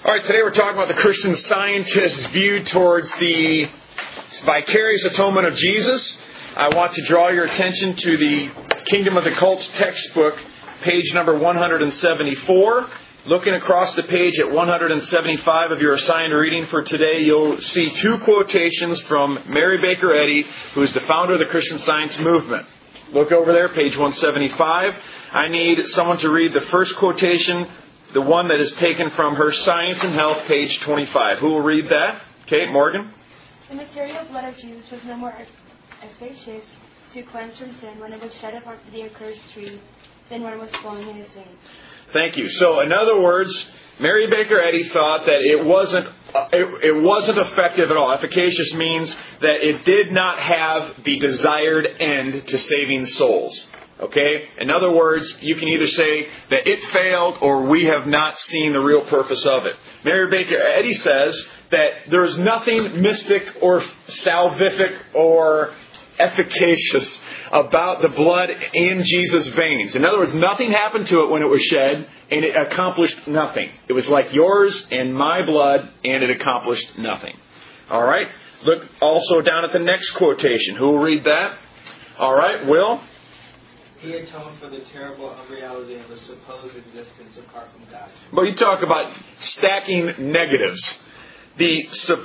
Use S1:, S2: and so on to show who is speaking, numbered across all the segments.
S1: All right, today we're talking about the Christian Scientist's view towards the vicarious atonement of Jesus. I want to draw your attention to the Kingdom of the Cults textbook, page number 174. Looking across the page at 175 of your assigned reading for today, you'll see two quotations from Mary Baker Eddy, who is the founder of the Christian Science movement. Look over there, page 175. I need someone to read the first quotation, the one that is taken from her Science and Health, page 25. Who will read that? Okay, Morgan.
S2: The material blood of Jesus was no more efficacious to cleanse from sin when it was shed upon the accursed tree than when it was flowing in his veins.
S1: Thank you. So, in other words, Mary Baker Eddy thought that it wasn't effective at all. Efficacious means that it did not have the desired end to saving souls. Okay? In other words, you can either say that it failed or we have not seen the real purpose of it. Mary Baker Eddy says that there's nothing mystic or salvific or efficacious about the blood in Jesus' veins. In other words, nothing happened to it when it was shed, and it accomplished nothing. It was like yours and my blood, and it accomplished nothing. All right? Look also down at the next quotation. Who will read that? All right, Will?
S3: He atoned for the terrible unreality of a supposed existence apart from God.
S1: Well, you talk about stacking negatives. He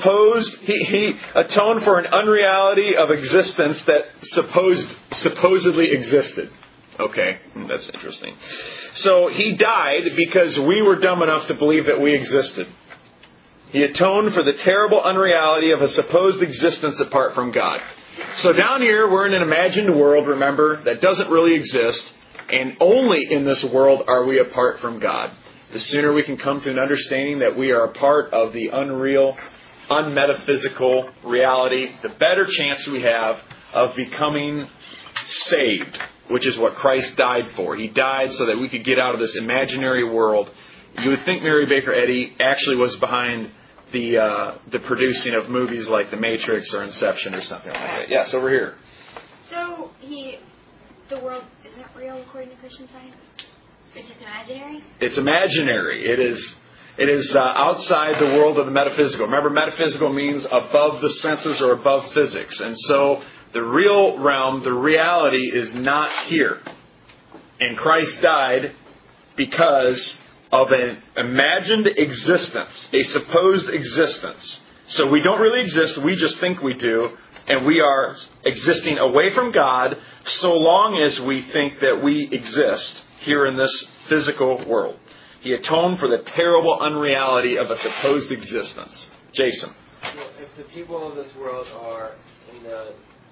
S1: atoned for an unreality of existence that supposedly existed. Okay, that's interesting. So he died because we were dumb enough to believe that we existed. He atoned for the terrible unreality of a supposed existence apart from God. So down here, we're in an imagined world, remember, that doesn't really exist. And only in this world are we apart from God. The sooner we can come to an understanding that we are a part of the unreal, unmetaphysical reality, the better chance we have of becoming saved, which is what Christ died for. He died so that we could get out of this imaginary world. You would think Mary Baker Eddy actually was behind the producing of movies like The Matrix or Inception or something like that. Yes, over here.
S4: So the world isn't real according to Christian Science? It's just imaginary?
S1: It's imaginary. It is outside the world of the metaphysical. Remember, metaphysical means above the senses or above physics. And so the real realm, the reality is not here. And Christ died because of an imagined existence, a supposed existence. So we don't really exist, we just think we do, and we are existing away from God so long as we think that we exist here in this physical world. He atoned for the terrible unreality of a supposed existence. Jason.
S3: Well, if the people of this world are in the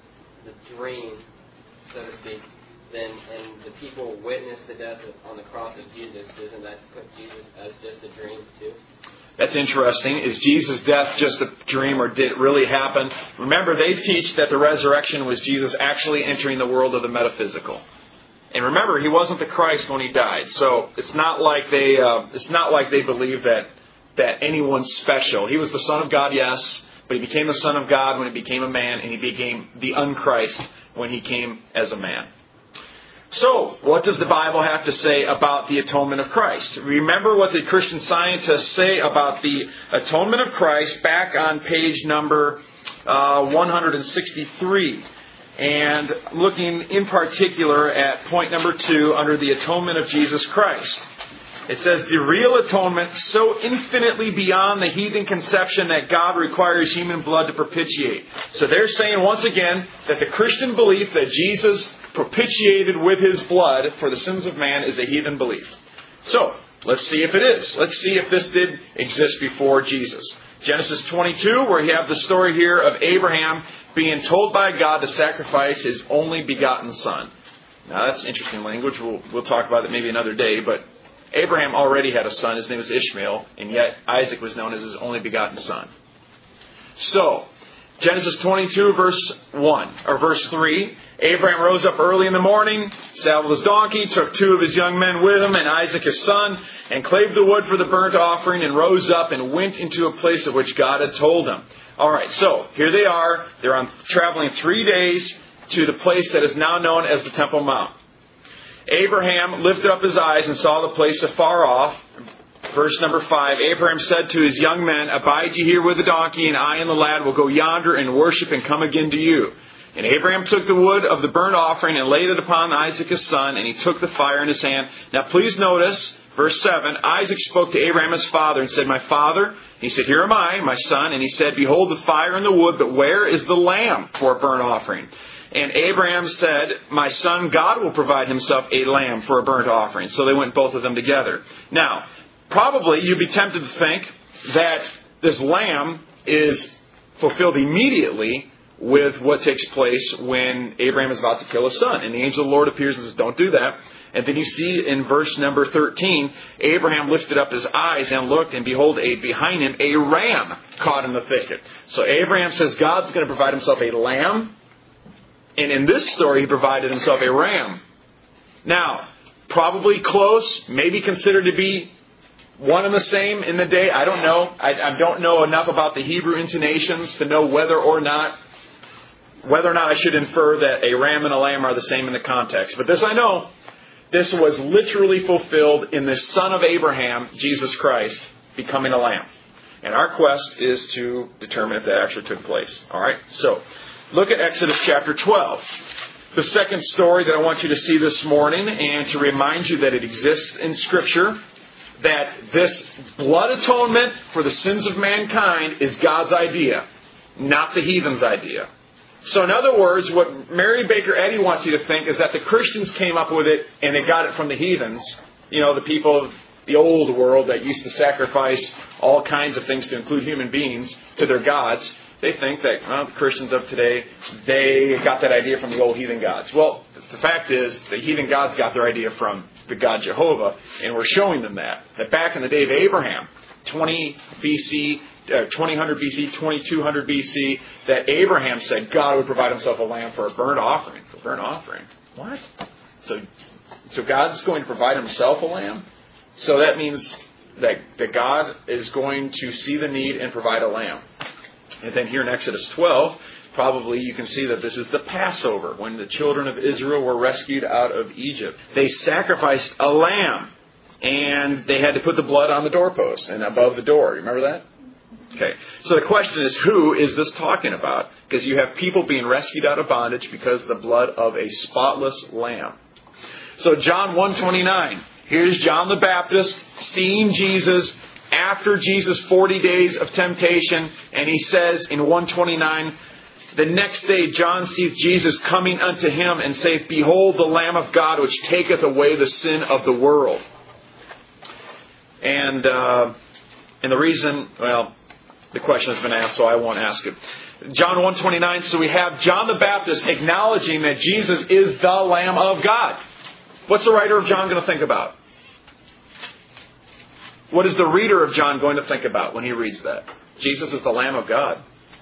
S3: dream, so to speak, and the people witness the death on the cross of Jesus, doesn't that put Jesus as just a dream too?
S1: That's interesting. Is Jesus' death just a dream or did it really happen? Remember, they teach that the resurrection was Jesus actually entering the world of the metaphysical. And remember, he wasn't the Christ when he died. So it's not like they believe that anyone's special. He was the Son of God, yes, but he became the Son of God when he became a man, and he became the unchrist when he came as a man. So, what does the Bible have to say about the atonement of Christ? Remember what the Christian Scientists say about the atonement of Christ back on page number 163. And looking in particular at point number 2 under the atonement of Jesus Christ. It says, the real atonement so infinitely beyond the heathen conception that God requires human blood to propitiate. So they're saying once again that the Christian belief that Jesus propitiated with his blood for the sins of man is a heathen belief. So, let's see if it is. Let's see if this did exist before Jesus. Genesis 22, where you have the story here of Abraham being told by God to sacrifice his only begotten son. Now, that's interesting language. We'll talk about it maybe another day, but Abraham already had a son. His name was Ishmael, and yet Isaac was known as his only begotten son. So, Genesis 22, verse 1, or verse 3. Abraham rose up early in the morning, saddled his donkey, took 2 of his young men with him, and Isaac his son, and clave the wood for the burnt offering, and rose up and went into a place of which God had told him. All right, so here they are. They're traveling 3 days to the place that is now known as the Temple Mount. Abraham lifted up his eyes and saw the place afar off. Verse number 5, Abraham said to his young men, "Abide ye here with the donkey, and I and the lad will go yonder and worship and come again to you." And Abraham took the wood of the burnt offering and laid it upon Isaac his son, and he took the fire in his hand. Now please notice, verse 7, Isaac spoke to Abraham his father and said, "My father?" He said, "Here am I, my son." And he said, "Behold the fire and the wood, but where is the lamb for a burnt offering?" And Abraham said, "My son, God will provide himself a lamb for a burnt offering." So they went both of them together. Now, probably you'd be tempted to think that this lamb is fulfilled immediately with what takes place when Abraham is about to kill his son. And the angel of the Lord appears and says, "Don't do that." And then you see in verse number 13, Abraham lifted up his eyes and looked, and behold, behind him a ram caught in the thicket. So Abraham says God's going to provide himself a lamb. And in this story, he provided himself a ram. Now, probably close, maybe considered to be one and the same in the day. I don't know. I don't know enough about the Hebrew intonations to know whether or not I should infer that a ram and a lamb are the same in the context. But this I know. This was literally fulfilled in the son of Abraham, Jesus Christ, becoming a lamb. And our quest is to determine if that actually took place. All right? So, look at Exodus chapter 12. The second story that I want you to see this morning, and to remind you that it exists in Scripture, that this blood atonement for the sins of mankind is God's idea, not the heathen's idea. So in other words, what Mary Baker Eddy wants you to think is that the Christians came up with it and they got it from the heathens. You know, the people of the old world that used to sacrifice all kinds of things to include human beings to their gods. They think that, well, the Christians of today, they got that idea from the old heathen gods. Well, the fact is, the heathen gods got their idea from the God Jehovah, and we're showing them that back in the day of Abraham, 2000 BC, 2200 BC, that Abraham said God would provide himself a lamb for a burnt offering. For a burnt offering. What? So God's going to provide himself a lamb? So that means that God is going to see the need and provide a lamb. And then here in Exodus 12, probably you can see that this is the Passover, when the children of Israel were rescued out of Egypt. They sacrificed a lamb, and they had to put the blood on the doorpost and above the door. Remember that? Okay. So the question is, who is this talking about? Because you have people being rescued out of bondage because of the blood of a spotless lamb. So John 1:29. Here's John the Baptist seeing Jesus after Jesus' 40 days of temptation. And he says in 1:29, the next day John seeth Jesus coming unto him and saith, "Behold the Lamb of God, which taketh away the sin of the world." And the reason, well, the question has been asked, so I won't ask it. John 1:29, so we have John the Baptist acknowledging that Jesus is the Lamb of God. What's the writer of John going to think about? What is the reader of John going to think about when he reads that? Jesus is the Lamb of God.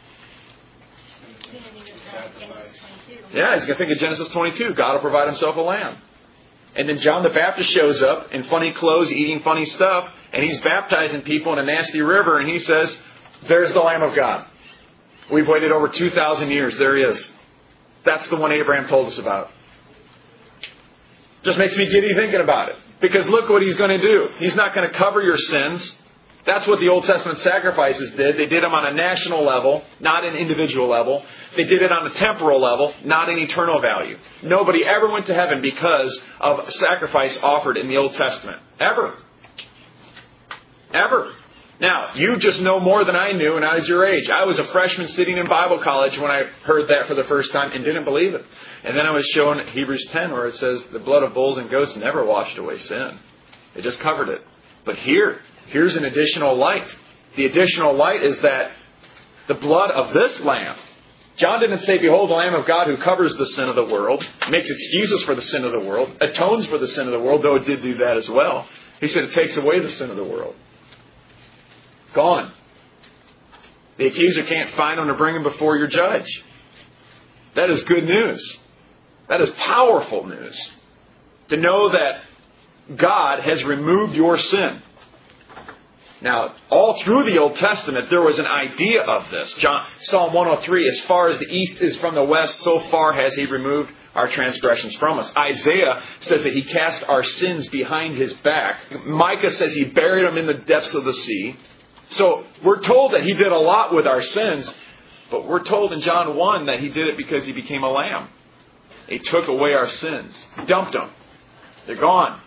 S1: Yeah, he's going to think of Genesis 22. God will provide himself a lamb. And then John the Baptist shows up in funny clothes, eating funny stuff, and he's baptizing people in a nasty river, and he says, "There's the Lamb of God." We've waited over 2,000 years. There he is. That's the one Abraham told us about. Just makes me giddy thinking about it. Because look what he's going to do. He's not going to cover your sins. That's what the Old Testament sacrifices did. They did them on a national level, not an individual level. They did it on a temporal level, not an eternal value. Nobody ever went to heaven because of a sacrifice offered in the Old Testament. Ever. Ever. Now, you just know more than I knew when I was your age. I was a freshman sitting in Bible college when I heard that for the first time and didn't believe it. And then I was shown Hebrews 10 where it says the blood of bulls and goats never washed away sin. It just covered it. But here's an additional light. The additional light is that the blood of this lamb. John didn't say, "Behold the Lamb of God who covers the sin of the world, makes excuses for the sin of the world, atones for the sin of the world," though it did do that as well. He said it takes away the sin of the world. Gone. The accuser can't find him to bring him before your judge. That is good news. That is powerful news. To know that God has removed your sin. Now, all through the Old Testament, there was an idea of this. Psalm 103, as far as the east is from the west, so far has he removed our transgressions from us. Isaiah says that He cast our sins behind His back. Micah says He buried them in the depths of the sea. So we're told that He did a lot with our sins, but we're told in John 1 that He did it because He became a lamb. He took away our sins, dumped them. They're gone.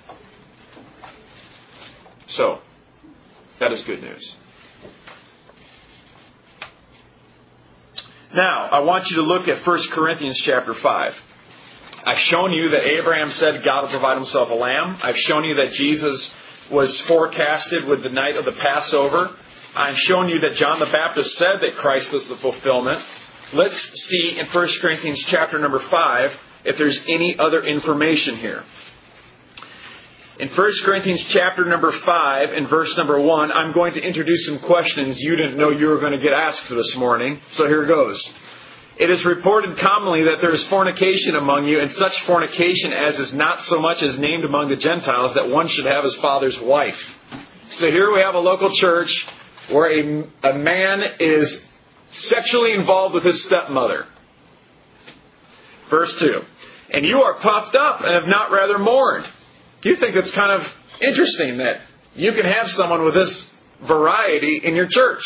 S1: So, that is good news. Now, I want you to look at 1 Corinthians chapter 5. I've shown you that Abraham said God will provide Himself a lamb. I've shown you that Jesus was forecasted with the night of the Passover. I've shown you that John the Baptist said that Christ was the fulfillment. Let's see in 1 Corinthians chapter number 5 if there's any other information here. In 1 Corinthians chapter number 5 and verse number 1, I'm going to introduce some questions you didn't know you were going to get asked this morning. So here goes. It is reported commonly that there is fornication among you, and such fornication as is not so much as named among the Gentiles, that one should have his father's wife. So here we have a local church where a man is sexually involved with his stepmother. Verse 2. And you are puffed up and have not rather mourned. Do you think it's kind of interesting that you can have someone with this variety in your church?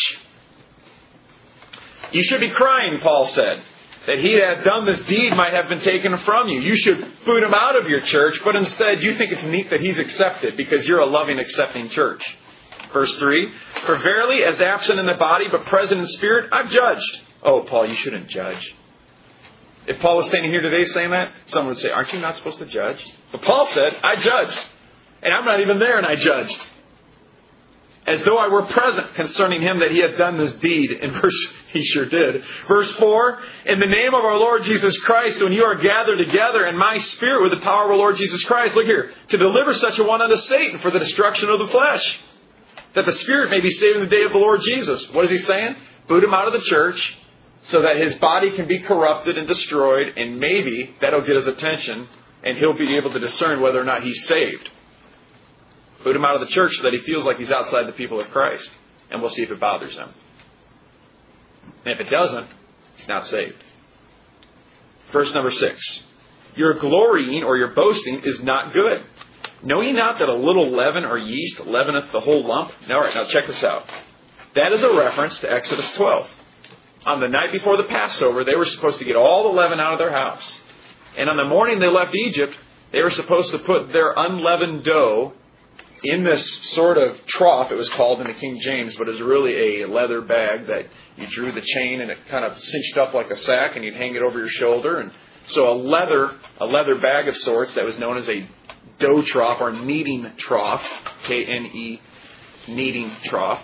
S1: You should be crying, Paul said, that he that had done this deed might have been taken from you. You should boot him out of your church, but instead you think it's neat that he's accepted because you're a loving, accepting church. Verse 3, for verily, as absent in the body, but present in spirit, I've judged. Oh, Paul, you shouldn't judge. If Paul was standing here today saying that, someone would say, aren't you not supposed to judge? But Paul said, I judged. And I'm not even there and I judged. As though I were present concerning him that he had done this deed. He sure did. Verse 4, in the name of our Lord Jesus Christ, when you are gathered together in my spirit with the power of our Lord Jesus Christ, look here, to deliver such a one unto Satan for the destruction of the flesh, that the spirit may be saved in the day of the Lord Jesus. What is he saying? Boot him out of the church so that his body can be corrupted and destroyed, and maybe that'll get his attention and he'll be able to discern whether or not he's saved. Boot him out of the church so that he feels like he's outside the people of Christ. And we'll see if it bothers him. And if it doesn't, he's not saved. Verse number 6. Your glorying or your boasting is not good. Know ye not that a little leaven or yeast leaveneth the whole lump? Now, all right, now check this out. That is a reference to Exodus 12. On the night before the Passover, they were supposed to get all the leaven out of their house. And on the morning they left Egypt, they were supposed to put their unleavened dough in this sort of trough. It was called in the King James, but it was really a leather bag that you drew the chain and it kind of cinched up like a sack and you'd hang it over your shoulder. And so a leather bag of sorts that was known as a dough trough or kneading trough, K-N-E, kneading trough.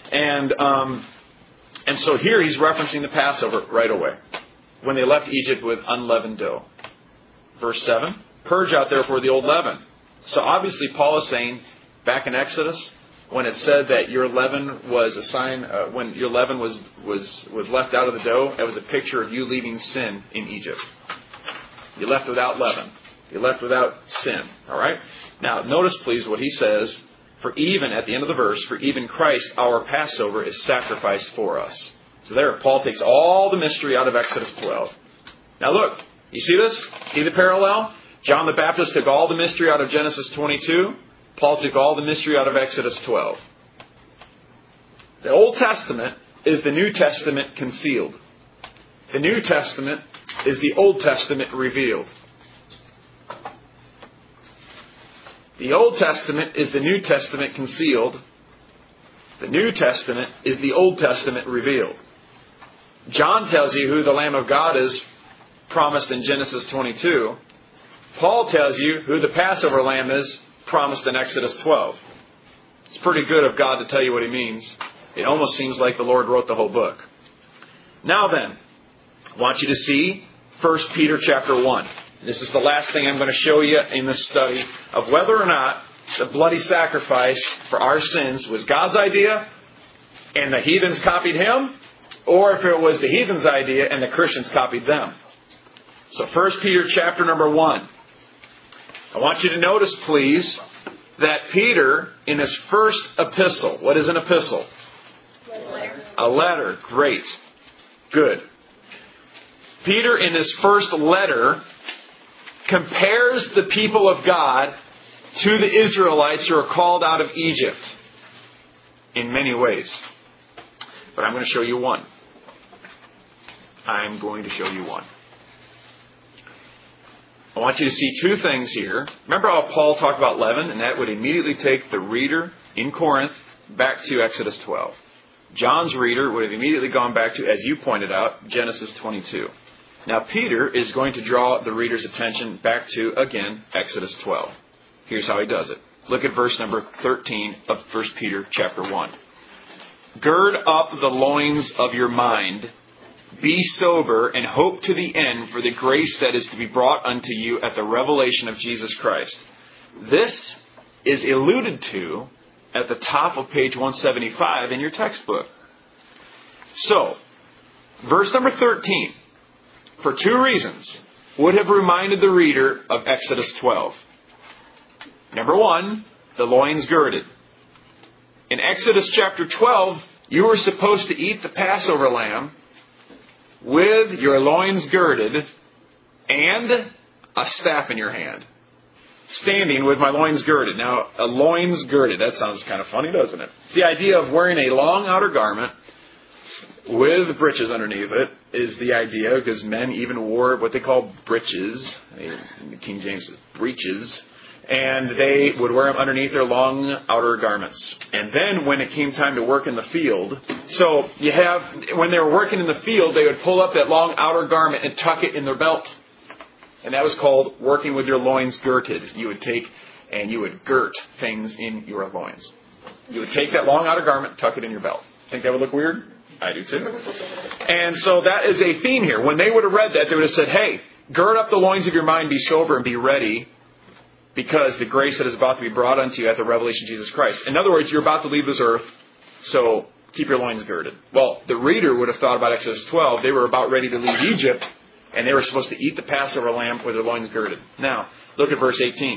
S1: And so here he's referencing the Passover right away, when they left Egypt with unleavened dough. Verse 7, purge out therefore the old leaven. So obviously Paul is saying, back in Exodus, when it said that your leaven was a sign, when your leaven was left out of the dough, that was a picture of you leaving sin in Egypt. You left without leaven. You left without sin. All right? Now, notice please what he says. For even, at the end of the verse, for even Christ, our Passover, is sacrificed for us. So there, Paul takes all the mystery out of Exodus 12. Now look, you see this? See the parallel? John the Baptist took all the mystery out of Genesis 22. Paul took all the mystery out of Exodus 12. The Old Testament is the New Testament concealed. The New Testament is the Old Testament revealed. The Old Testament is the New Testament concealed. The New Testament is the Old Testament revealed. John tells you who the Lamb of God is promised in Genesis 22. Paul tells you who the Passover lamb is promised in Exodus 12. It's pretty good of God to tell you what he means. It almost seems like the Lord wrote the whole book. Now then, I want you to see 1 Peter chapter 1. This is the last thing I'm going to show you in this study of whether or not the bloody sacrifice for our sins was God's idea and the heathens copied him, or if it was the heathens' idea and the Christians copied them. So 1 Peter chapter number 1. I want you to notice, please, that Peter, in his first epistle, what is an epistle? A letter. Great. Good. Peter, in his first letter, compares the people of God to the Israelites who are called out of Egypt in many ways. But I'm going to show you one. I'm going to show you one. I want you to see two things here. Remember how Paul talked about leaven, and that would immediately take the reader in Corinth back to Exodus 12. John's reader would have immediately gone back to, as you pointed out, Genesis 22. Now Peter is going to draw the reader's attention back to, again, Exodus 12. Here's how he does it. Look at verse number 13 of 1 Peter chapter 1. Gird up the loins of your mind, be sober, and hope to the end for the grace that is to be brought unto you at the revelation of Jesus Christ. This is alluded to at the top of page 175 in your textbook. So, verse number 13, for two reasons, would have reminded the reader of Exodus 12. Number one, the loins girded. In Exodus chapter 12, you were supposed to eat the Passover lamb with your loins girded and a staff in your hand. Standing with my loins girded. Now, a loins girded, that sounds kind of funny, doesn't it? It's the idea of wearing a long outer garment with breeches underneath it is the idea, because men even wore what they call breeches. King James says breeches. And they would wear them underneath their long outer garments. And then when it came time to work in the field, so you have, when they were working in the field, they would pull up that long outer garment and tuck it in their belt. And that was called working with your loins girded. You would take and you would girt things in your loins. You would take that long outer garment, tuck it in your belt. Think that would look weird? I do too. And so that is a theme here. When they would have read that, they would have said, hey, gird up the loins of your mind, be sober, and be ready, because the grace that is about to be brought unto you at the revelation of Jesus Christ. In other words, you're about to leave this earth, so keep your loins girded. Well, the reader would have thought about Exodus 12. They were about ready to leave Egypt, and they were supposed to eat the Passover lamb with their loins girded. Now, look at verse 18.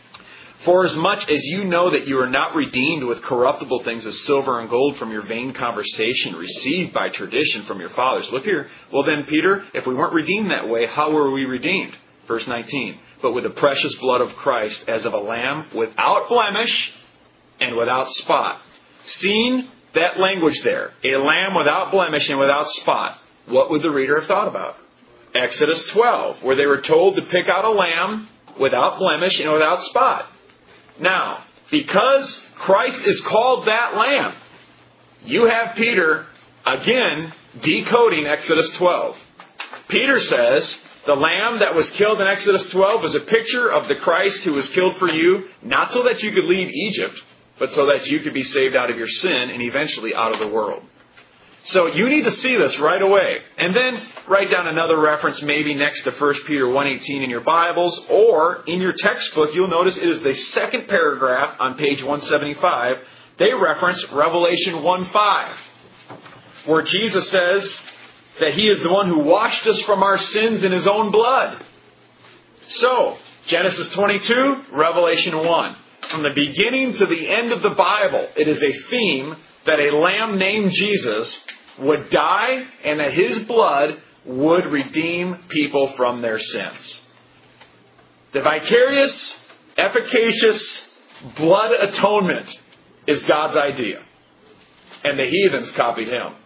S1: For as much as you know that you are not redeemed with corruptible things as silver and gold from your vain conversation received by tradition from your fathers. Look here. Well then, Peter, if we weren't redeemed that way, how were we redeemed? Verse 19. But with the precious blood of Christ as of a lamb without blemish and without spot. Seeing that language there, a lamb without blemish and without spot, what would the reader have thought about? Exodus 12, where they were told to pick out a lamb without blemish and without spot. Now, because Christ is called that lamb, you have Peter, again, decoding Exodus 12. Peter says, the lamb that was killed in Exodus 12 was a picture of the Christ who was killed for you, not so that you could leave Egypt, but so that you could be saved out of your sin and eventually out of the world. So you need to see this right away. And then write down another reference maybe next to 1 Peter 1:18 in your Bibles, or in your textbook, you'll notice it is the second paragraph on page 175. They reference Revelation 1:5, where Jesus says that He is the one who washed us from our sins in His own blood. So, Genesis 22, Revelation 1. From the beginning to the end of the Bible, it is a theme that a lamb named Jesus would die and that His blood would redeem people from their sins. The vicarious, efficacious blood atonement is God's idea. And the heathens copied Him.